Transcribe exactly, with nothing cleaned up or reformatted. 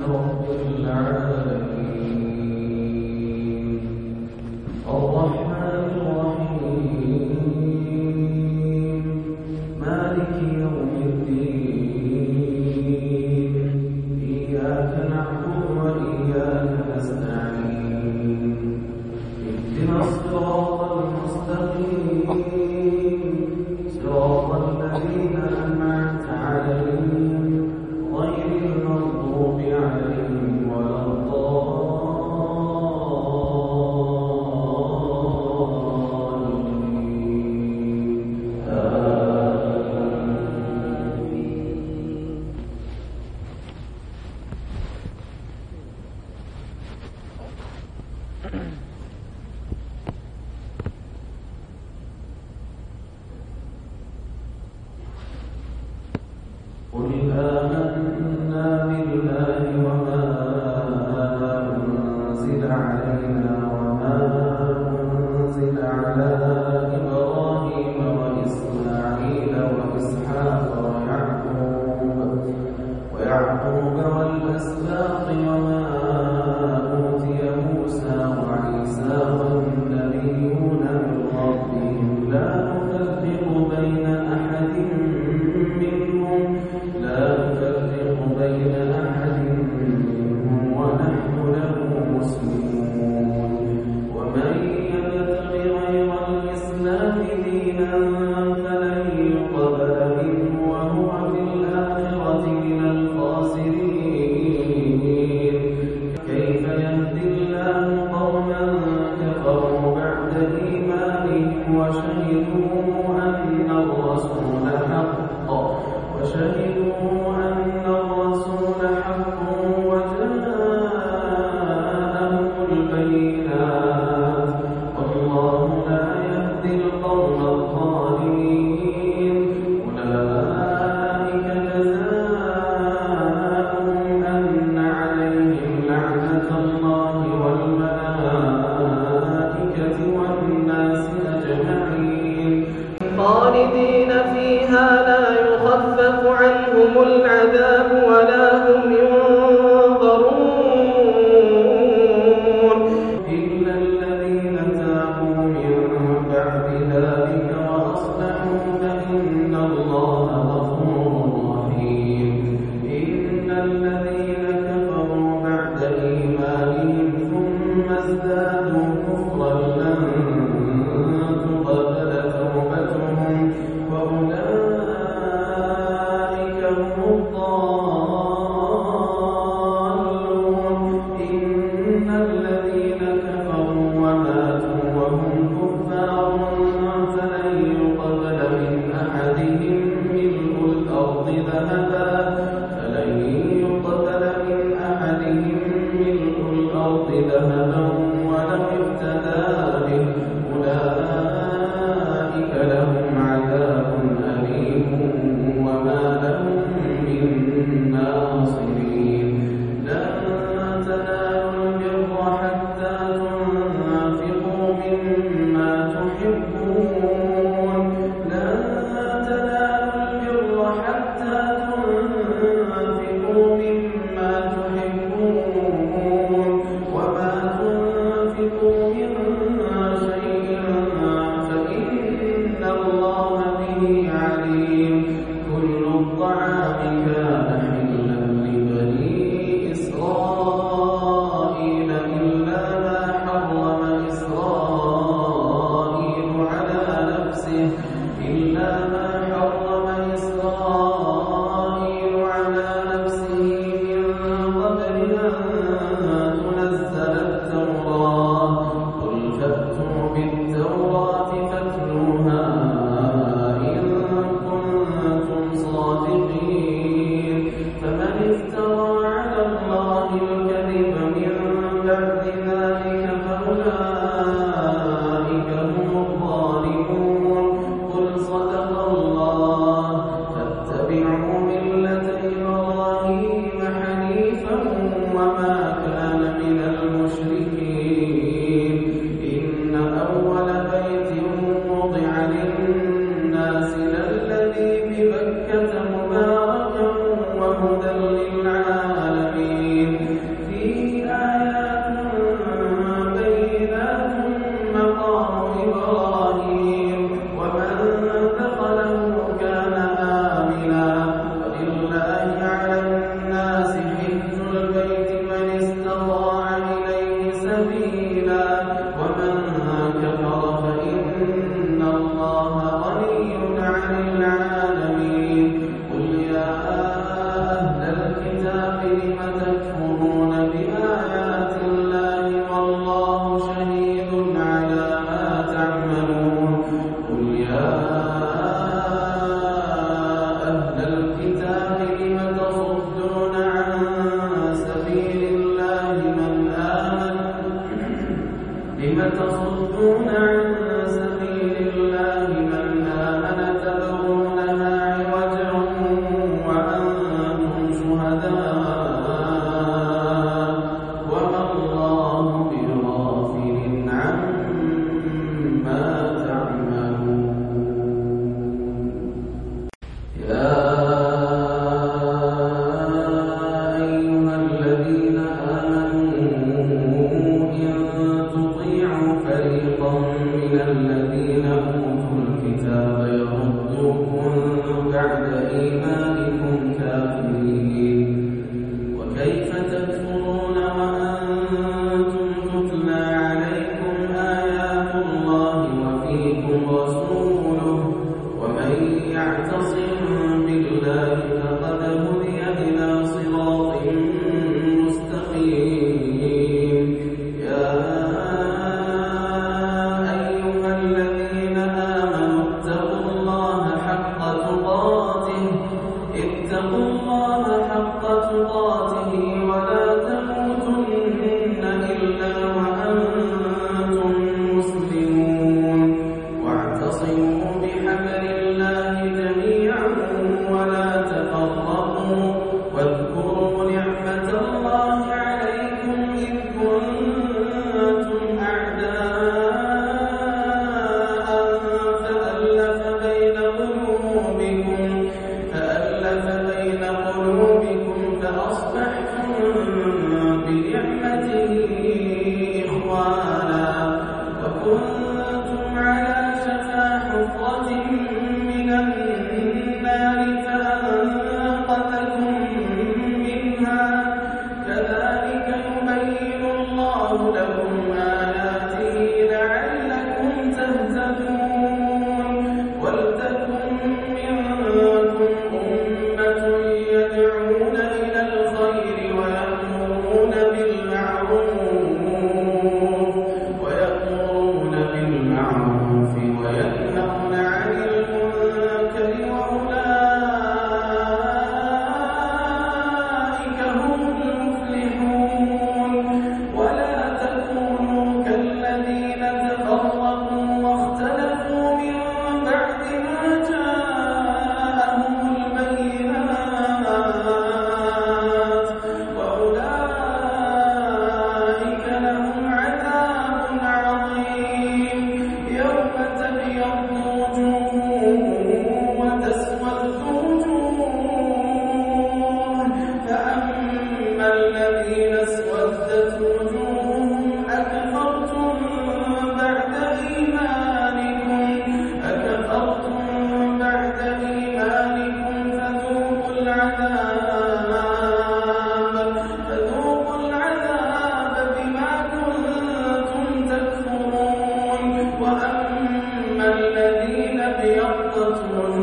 ببكة مباركا وهدى للعالمين تصدون عن سبيل الله من آمن تبغونها عوجا وأنتم شهداء وما الله بغافل عما تعملون. يا أيها الذين آمنوا إن تطيعوا فريقا من الذين أوتوا الكتاب يردوكم بعد إيمانكم كافرين وكيف تكفرون وأنتم تتلى عليكم آيات الله وفيكم رسوله ومن يعتصم بالله فقد هدي إلى صراط مستقيم. يا أيها الذين آمنوا اتقوا الله حق تقاته اتقوا الله حق تقاته ولا تموتن إلا وأنتم مسلمون واعتصموا بحبل الله جميعا ولا تفرقوا واذكروا نعمة الله عليكم إذ كنتم أعداء فألف بين قلوبكم فألف بين قلوبكم فأصبحتم بنعمته إخوانا وكنتم على شفا حفرة من النار فأنقذكم منها كذلك يبين الله لكم آياته لعلكم تهتدون. ولتكن منكم أمة يدعون إلى الخير ويأمرون بالمعروف ويأمرون بالمعروف وينهون عن المنكر وأولئك هم المفلحون. ولا تكونوا كالذين تفرقوا واختلفوا من بعد ما جاءهم البينات وأولئك لهم عذاب عظيم. يوم تبيض وجوه وتسود وجوه فأما الذين اسودت وجوههم أكفرتم بعد إيمانكم أكفرتم بعد إيمانكم فذوقوا العذاب فذوقوا العذاب بما كنتم تكفرون. وأما الذين ابيضت وجوههم